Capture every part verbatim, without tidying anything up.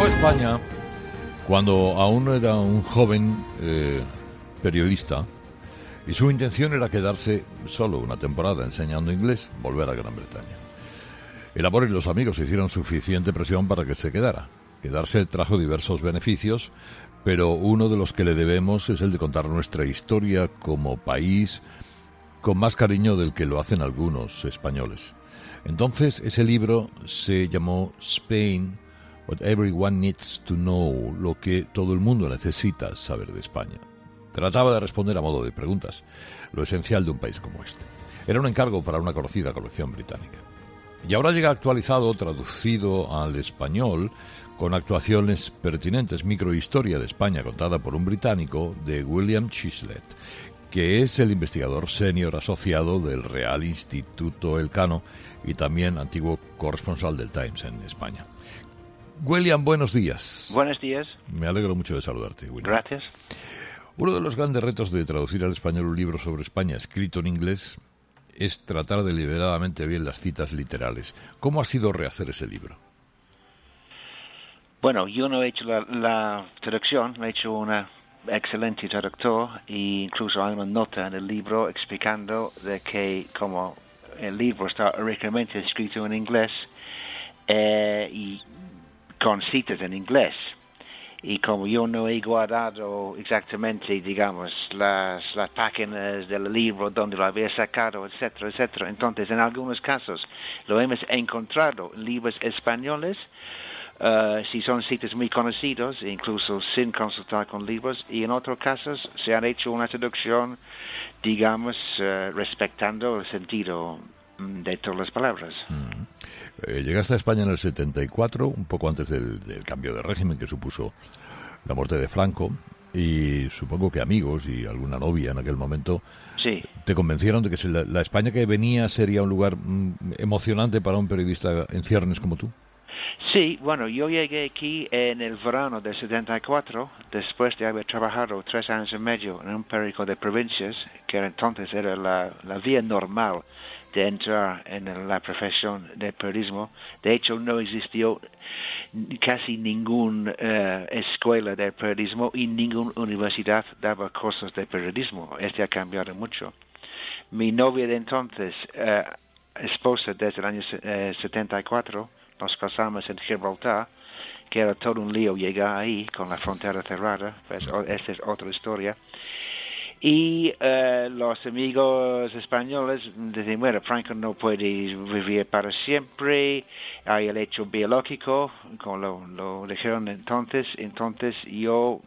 a España cuando aún era un joven eh, periodista y su intención era quedarse solo una temporada enseñando inglés, volver a Gran Bretaña. El amor y los amigos hicieron suficiente presión para que se quedara. Quedarse trajo diversos beneficios, pero uno de los que le debemos es el de contar nuestra historia como país con más cariño del que lo hacen algunos españoles. Entonces, ese libro se llamó Spain, What Everyone Needs to Know, lo que todo el mundo necesita saber de España. Trataba de responder a modo de preguntas, lo esencial de un país como este. Era un encargo para una conocida colección británica. Y ahora llega actualizado, traducido al español, con actuaciones pertinentes, Microhistoria de España contada por un británico, de William Chislett, que es el investigador senior asociado del Real Instituto Elcano y también antiguo corresponsal del Times en España. William, buenos días. Buenos días. Me alegro mucho de saludarte, William. Gracias. Uno de los grandes retos de traducir al español un libro sobre España escrito en inglés es tratar deliberadamente bien las citas literales. ¿Cómo ha sido rehacer ese libro? Bueno, yo no he hecho la, la traducción, he hecho una excelente traductor e incluso hay una nota en el libro explicando de que como el libro está originalmente escrito en inglés eh, y con citas en inglés, y como yo no he guardado exactamente, digamos, las, las páginas del libro donde lo había sacado, etcétera, etcétera, entonces en algunos casos lo hemos encontrado en libros españoles, Uh, si son sitios muy conocidos, incluso sin consultar con libros, y en otros casos se han hecho una traducción, digamos, uh, respetando el sentido um, de todas las palabras. Mm. Eh, llegaste a España en el setenta y cuatro, un poco antes del, del cambio de régimen que supuso la muerte de Franco, y supongo que amigos y alguna novia en aquel momento sí. te convencieron de que la, la España que venía sería un lugar mm, emocionante para un periodista en ciernes como tú. Sí, bueno, yo llegué aquí en el verano del setenta y cuatro, después de haber trabajado tres años y medio en un periódico de provincias, que entonces era la, la vía normal de entrar en la profesión del periodismo. De hecho, no existió casi ninguna uh, escuela de periodismo y ninguna universidad daba cursos de periodismo. Este ha cambiado mucho. Mi novia de entonces, uh, esposa desde el año uh, setenta y cuatro, nos casamos en Gibraltar, que era todo un lío llegar ahí con la frontera cerrada, pues esta es otra historia. Y uh, los amigos españoles dicen, bueno, Franco no puede vivir para siempre, hay el hecho biológico, como lo, lo dijeron entonces, entonces yo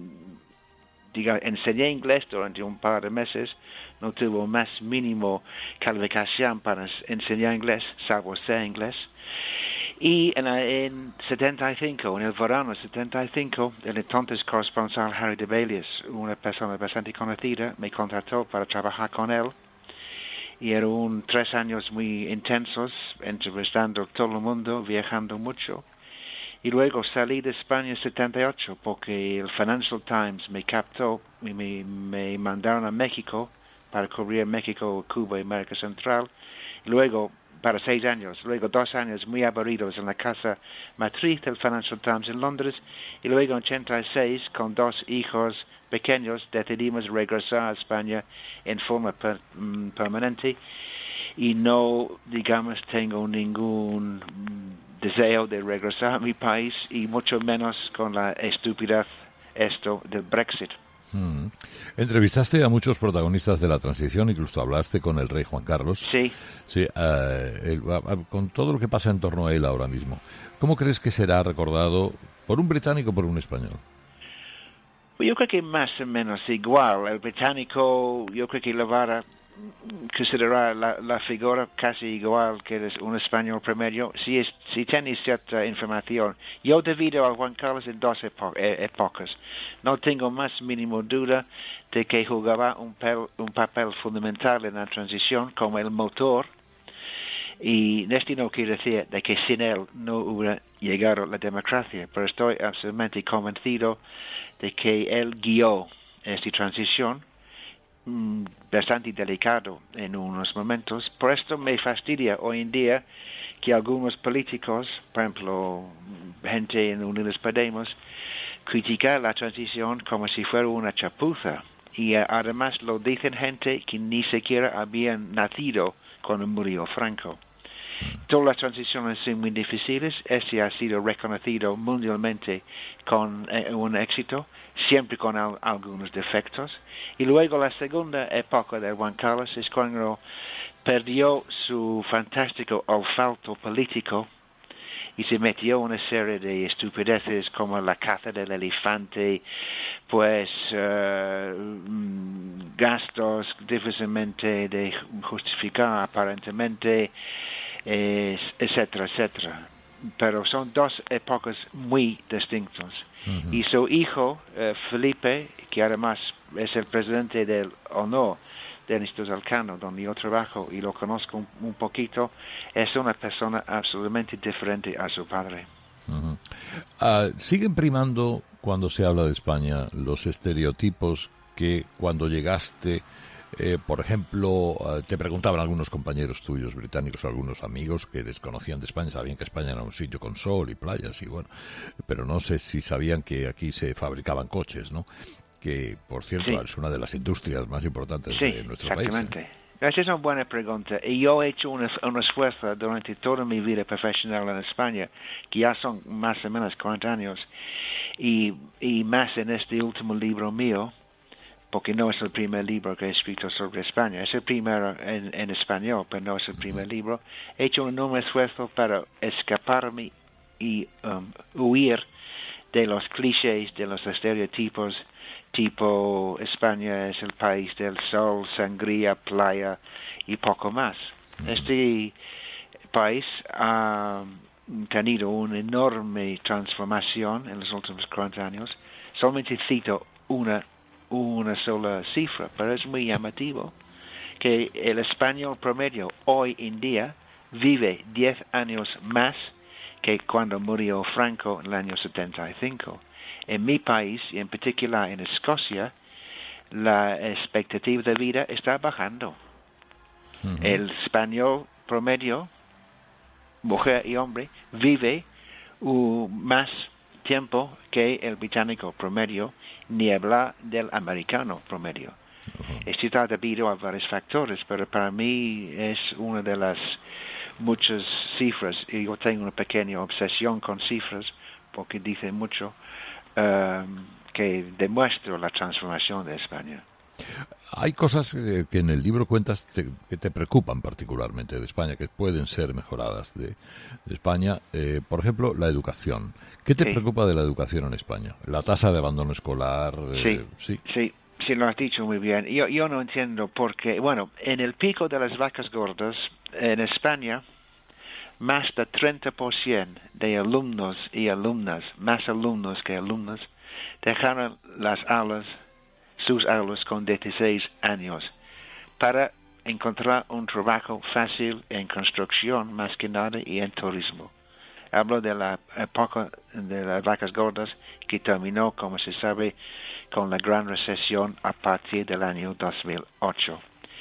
diga, enseñé inglés durante un par de meses, no tuve más mínimo calificación para enseñar inglés, salvo ser inglés. Y en, en setenta y cinco, en el verano de setenta y cinco, el entonces corresponsal Harry de Belius, una persona bastante conocida, me contrató para trabajar con él. Y eran tres años muy intensos, entrevistando a todo el mundo, viajando mucho. Y luego salí de España en setenta y ocho porque el Financial Times me captó y me, me mandaron a México para cubrir México, Cuba y América Central. Y luego, para seis años, luego dos años muy aburridos en la casa matriz del Financial Times en Londres, y luego en ochenta y seis, con dos hijos pequeños, decidimos regresar a España en forma per, um, permanente, y no, digamos, tengo ningún deseo de regresar a mi país, y mucho menos con la estupidez esto del Brexit. Mm. Entrevistaste a muchos protagonistas de la transición, incluso hablaste con el rey Juan Carlos. Sí. Sí, uh, el, uh, con todo lo que pasa en torno a él ahora mismo, ¿cómo crees que será recordado por un británico o por un español? Yo creo que más o menos igual. El británico, yo creo que lo va a considerar la, la figura casi igual que es un español promedio. Si, es, si tiene cierta información, yo debido a Juan Carlos en dos epo épocas, no tengo más mínimo duda de que jugaba un, pel, un papel fundamental en la transición como el motor. Y esto no quiere decir de que sin él no hubiera llegado la democracia, pero estoy absolutamente convencido de que él guió esta transición mm, bastante delicado en unos momentos. Por esto me fastidia hoy en día que algunos políticos, por ejemplo, gente en Unidos Podemos critica la transición como si fuera una chapuza. Y uh, además lo dicen gente que ni siquiera habían nacido cuando murió Franco. Todas las transiciones son muy difíciles. Este ha sido reconocido mundialmente con eh, un éxito, siempre con al, algunos defectos. Y luego la segunda época de Juan Carlos es cuando perdió su fantástico olfato político y se metió en una serie de estupideces como la caza del elefante, pues uh, gastos difícilmente de justificar aparentemente, eh, etcétera, etcétera. Pero son dos épocas muy distintas. Uh-huh. Y su hijo, uh, Felipe, que además es el presidente del honor del Instituto Elcano, donde yo trabajo y lo conozco un, un poquito, es una persona absolutamente diferente a su padre. Uh-huh. Uh, ¿Siguen primando, cuando se habla de España, los estereotipos que cuando llegaste, eh, por ejemplo, uh, te preguntaban algunos compañeros tuyos británicos, algunos amigos que desconocían de España, sabían que España era un sitio con sol y playas y bueno, pero no sé si sabían que aquí se fabricaban coches, ¿no? Que, por cierto, sí, es una de las industrias más importantes sí, de nuestro exactamente. país. ¿eh? Esa es una buena pregunta. Y yo he hecho un, un esfuerzo durante toda mi vida profesional en España, que ya son más o menos cuarenta años, y, y más en este último libro mío, porque no es el primer libro que he escrito sobre España. Es el primero en, en español, pero no es el primer libro. He hecho un enorme esfuerzo para escaparme y um, huir de los clichés, de los estereotipos, tipo España es el país del sol, sangría, playa y poco más. Este país ha tenido una enorme transformación en los últimos cuarenta años. Solamente cito una, una sola cifra, pero es muy llamativo, que el español promedio hoy en día vive diez años más que cuando murió Franco en el año setenta y cinco. En mi país, y en particular en Escocia, la expectativa de vida está bajando. Uh-huh. El español promedio, mujer y hombre, vive uh, más tiempo que el británico promedio, ni hablar del americano promedio. Uh-huh. Esto está debido a varios factores, pero para mí es una de las muchas cifras, y yo tengo una pequeña obsesión con cifras, porque dicen mucho, Um, que demuestra la transformación de España. Hay cosas eh, que en el libro cuentas te, que te preocupan particularmente de España, que pueden ser mejoradas de, de España. Eh, por ejemplo, la educación. ¿Qué te sí. preocupa de la educación en España? La tasa de abandono escolar. Eh, sí, sí, sí, sí, lo has dicho muy bien. Yo, yo no entiendo por qué. Bueno, en el pico de las vacas gordas, en España, más del treinta por ciento de alumnos y alumnas, más alumnos que alumnas, dejaron las aulas, sus aulas con dieciséis años, para encontrar un trabajo fácil en construcción más que nada y en turismo. Hablo de la época de las vacas gordas que terminó, como se sabe, con la gran recesión a partir del año dos mil ocho.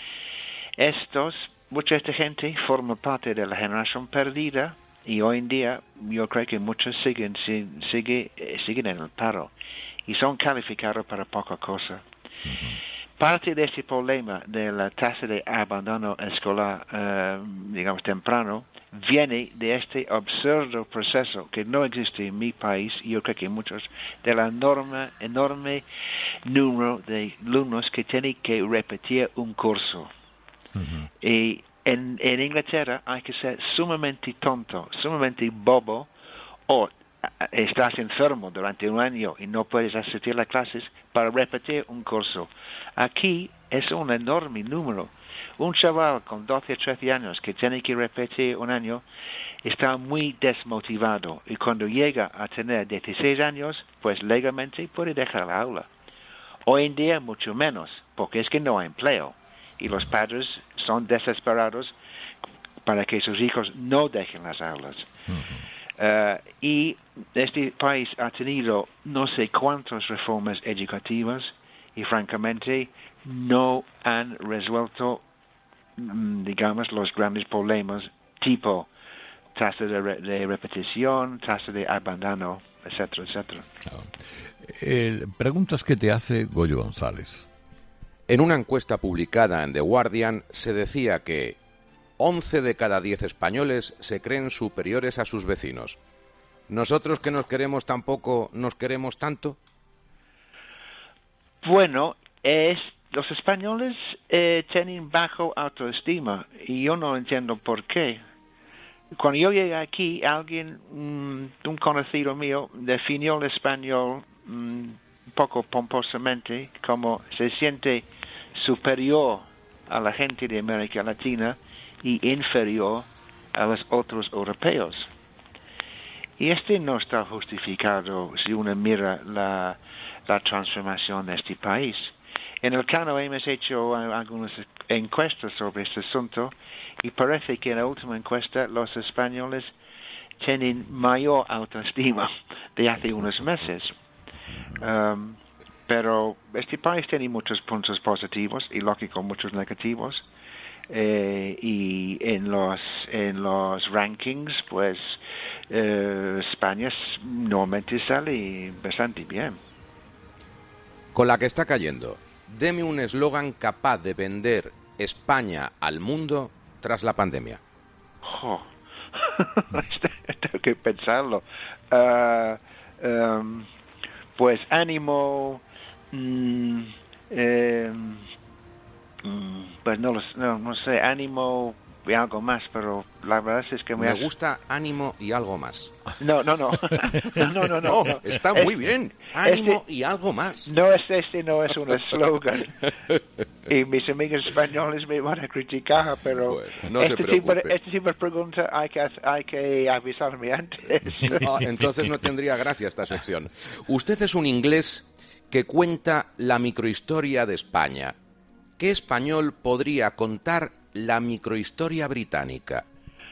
Estos Mucha esta gente forma parte de la generación perdida y hoy en día yo creo que muchos siguen, siguen, siguen en el paro y son calificados para poca cosa. Uh-huh. Parte de este problema de la tasa de abandono escolar, eh, digamos, temprano, viene de este absurdo proceso que no existe en mi país y yo creo que en muchos, de la enorme, enorme número de alumnos que tienen que repetir un curso. Uh-huh. Y en, en Inglaterra hay que ser sumamente tonto, sumamente bobo, o estás enfermo durante un año y no puedes asistir a las clases para repetir un curso. Aquí es un enorme número. Un chaval con doce o trece años que tiene que repetir un año está muy desmotivado y cuando llega a tener dieciséis años, pues legalmente puede dejar la aula. Hoy en día mucho menos, porque es que no hay empleo. Y los padres son desesperados para que sus hijos no dejen las aulas. Uh-huh. Uh, y este país ha tenido no sé cuántas reformas educativas y francamente no han resuelto, digamos, los grandes problemas tipo tasa de, re, de repetición, tasa de abandono, etcétera, etcétera. Claro. Eh, preguntas que te hace Goyo González. En una encuesta publicada en The Guardian se decía que once de cada diez españoles se creen superiores a sus vecinos. ¿Nosotros que nos queremos tan poco, nos queremos tanto? Bueno, es, los españoles eh, tienen bajo autoestima y yo no entiendo por qué. Cuando yo llegué aquí, alguien, um, un conocido mío, definió el español um, un poco pomposamente como se siente superior a la gente de América Latina y inferior a los otros europeos. Y este no está justificado si uno mira la, la transformación de este país. En el Cano hemos hecho algunas encuestas sobre este asunto y parece que en la última encuesta los españoles tienen mayor autoestima de hace unos meses. Um, pero este país tiene muchos puntos positivos y lógico muchos negativos. Eh, y en los en los rankings pues eh, España normalmente sale bastante bien. Con la que está cayendo, deme un eslogan capaz de vender España al mundo tras la pandemia. Oh. Tengo que pensarlo. Uh, um, pues ánimo. Mm, eh, Pues no, no, no sé, ánimo y algo más, pero la verdad es que me, me has... gusta ánimo y algo más. No, no, no, no, no, no, no, no. Está es, muy bien, ánimo este, y algo más. No, este, este no es un eslogan. Y mis amigos españoles me van a criticar, pero bueno, no este, se preocupe. tipo, este tipo de pregunta hay que, hay que avisarme antes. Oh, entonces no tendría gracia esta sección. Usted es un inglés que cuenta la microhistoria de España. ¿Qué español podría contar la microhistoria británica?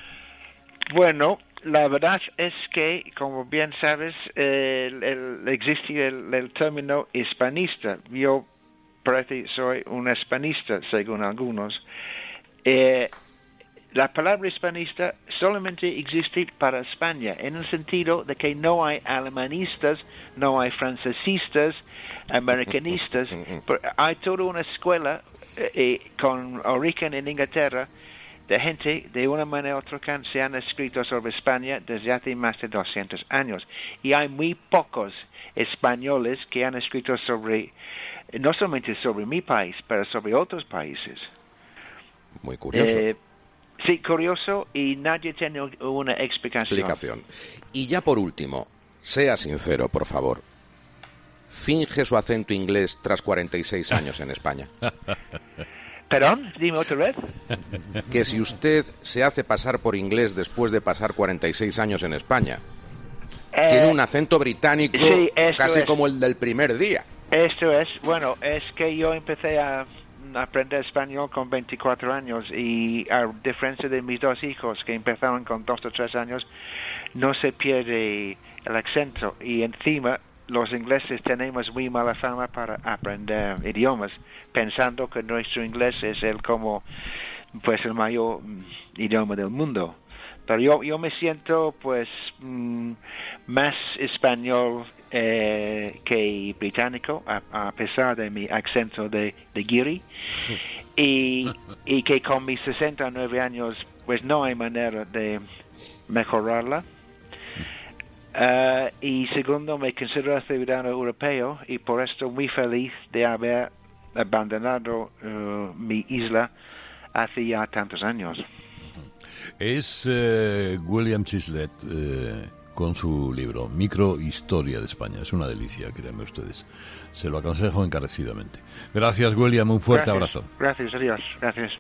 Bueno, la verdad es que, como bien sabes, eh, el, el, existe el, el término hispanista. Yo parece soy un hispanista, según algunos. Eh, la palabra hispanista solamente existe para España, en el sentido de que no hay alemanistas, no hay francesistas, americanistas. Hay toda una escuela eh, con origen en Inglaterra de gente, de una manera u otra, que se han escrito sobre España desde hace más de doscientos años. Y hay muy pocos españoles que han escrito sobre, no solamente sobre mi país, pero sobre otros países. Muy curioso. Eh, sí, curioso, y nadie tiene una explicación. explicación. Y ya por último, sea sincero, por favor. ¿Finge su acento inglés tras cuarenta y seis años en España? ¿Perdón? Dime otra vez. Que si usted se hace pasar por inglés después de pasar cuarenta y seis años en España, eh, tiene un acento británico sí, casi es. como el del primer día. Esto es, bueno, es que yo empecé a aprender español con veinticuatro años y a diferencia de mis dos hijos que empezaron con dos o tres años, no se pierde el acento y encima los ingleses tenemos muy mala fama para aprender idiomas, pensando que nuestro inglés es el como pues el mayor mm, idioma del mundo. Pero yo yo me siento pues mm, más español eh, que británico, a, a pesar de mi acento de, de guiri, y, y que con mis sesenta y nueve años pues no hay manera de mejorarla. Uh, y segundo, me considero ciudadano europeo y por esto muy feliz de haber abandonado uh, mi isla hace ya tantos años. Es eh, William Chislett eh, con su libro Microhistoria de España. Es una delicia, créanme ustedes. Se lo aconsejo encarecidamente. Gracias, William. Un fuerte Gracias, abrazo. Gracias, adiós. Gracias.